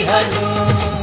हलूं।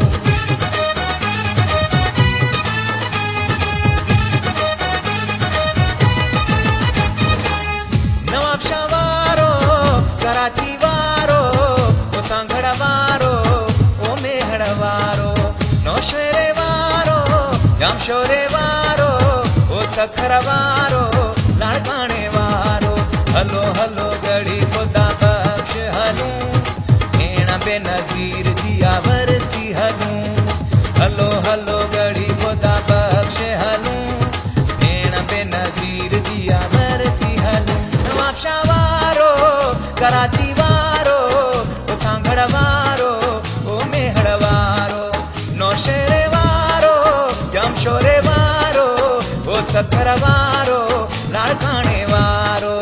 नवाबशाह वारो, कराची वारो, ओ सांगड़ वारो, ओ मेहड़ वारो, नौशेरे वारो, जामशोरे वारो, ओ सखर वारो, लाड़काने वारो। हलो हलो गढ़ी खुदा बख्श हलूं, भेण बेनज़ीर जिया वरसी हलूं। हलो हलो गढ़ी खुदा बख्श हलूं, भेण बेनज़ीर जिया वरसी हलूं। नवाबशाह वारो, कराची वारो, ओ सांगड़ वारो, ओ मेहड़ वारो, नौशेरे वारो, जामशोरे वारो, ओ सखर वारो, लाड़काने वारो।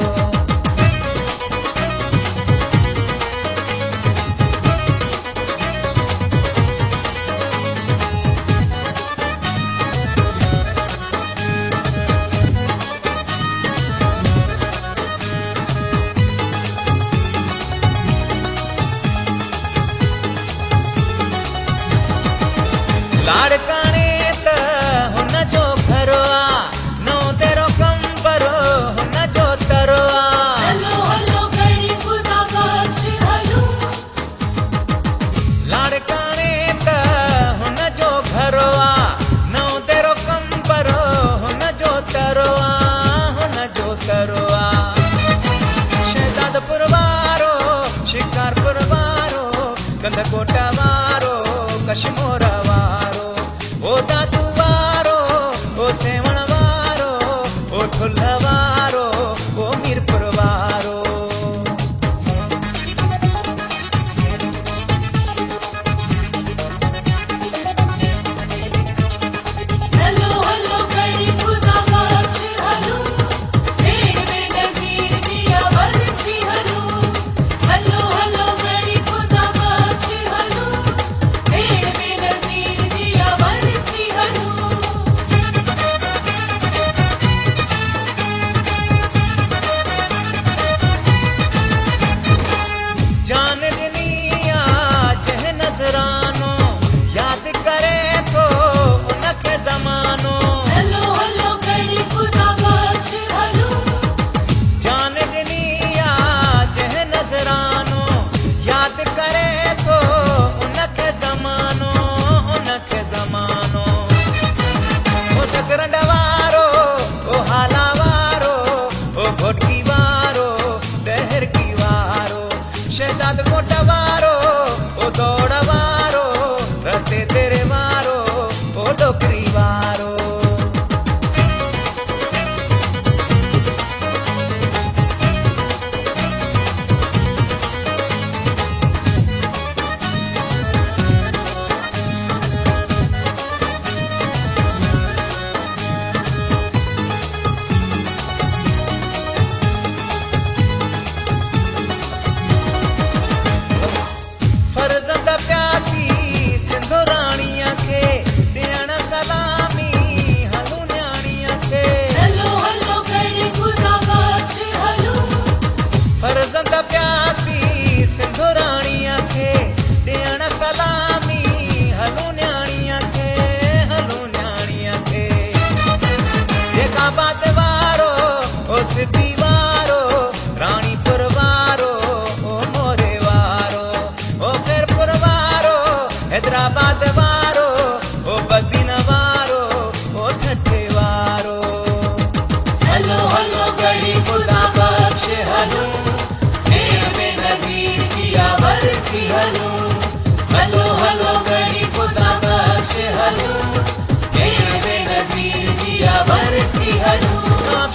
लाड़काने त हुन जो घरो आ, नौ तेरो कम परो हुन जो तरो आ। हलो हलो गढ़ी खुदा बख्श हलूं। लाड़काने त हुन जो घरो आ, नौ तेरो कम परो हुन जो तरो आ, हुन जो तरो आ। शहजादपुर वारो, शिकारपुर वारो, गंदकोट वारो, कश्मोर वारो, ओ दादू वारो, ओ सेवण वारो, ओ ठुल्ह वारो, ओ मीरपुर वारो। हलो हलो गढ़ी खुदा बख्श हलूं, भेण बेनज़ीर जिया वरसी हलूं। हलो हलो गढ़ी खुदा बख्श हलूं, भेण बेनज़ीर जिया वरसी हलूं। जान दुनिया जह नजरानो, याद करे तो उनखे ज़मानो। हलो हलो गढ़ी खुदा बख्श हलूं। जान दुनिया जह नजरानो, याद करे तो उनखे ज़मानो, उनखे ज़मानो। ओ सकरंड वारो, ओ हाला वारो, ओ घोटकी वारो, दहरकी वारो, शहजाद कोट वारो, ओ दौड़ वारो, रस्ते तेरे वारो, ओ डोकरी वारो। फर्ज़ंद प्यासी सिंधु राणीअ खे ॾियण सलामी हलूं न्याणीअ खे। हलो हलो गढ़ी खुदा बख्श हलूं। फर्ज़ंद प्यासी सिंधु राणीअ खे ॾियण सलामी हलूं न्याणीअ खे, हलूं न्याणीअ खे। जेकाबाद वारो, ओ सिटी वारो, राणीपुर वारो, ओ मोरे वारो, ओ खैरपुर वारो, हैदराबाद वारो, ओ बदीन वारो, ओ ठठे वारो। हलो हलो गढ़ी खुदा बख्श हलूं, भेण बेनज़ीर जिया वरसी हलूं। हलो हलो गढ़ी खुदा बख्श हलूं, भेण बेनज़ीर जिया वरसी हलूं।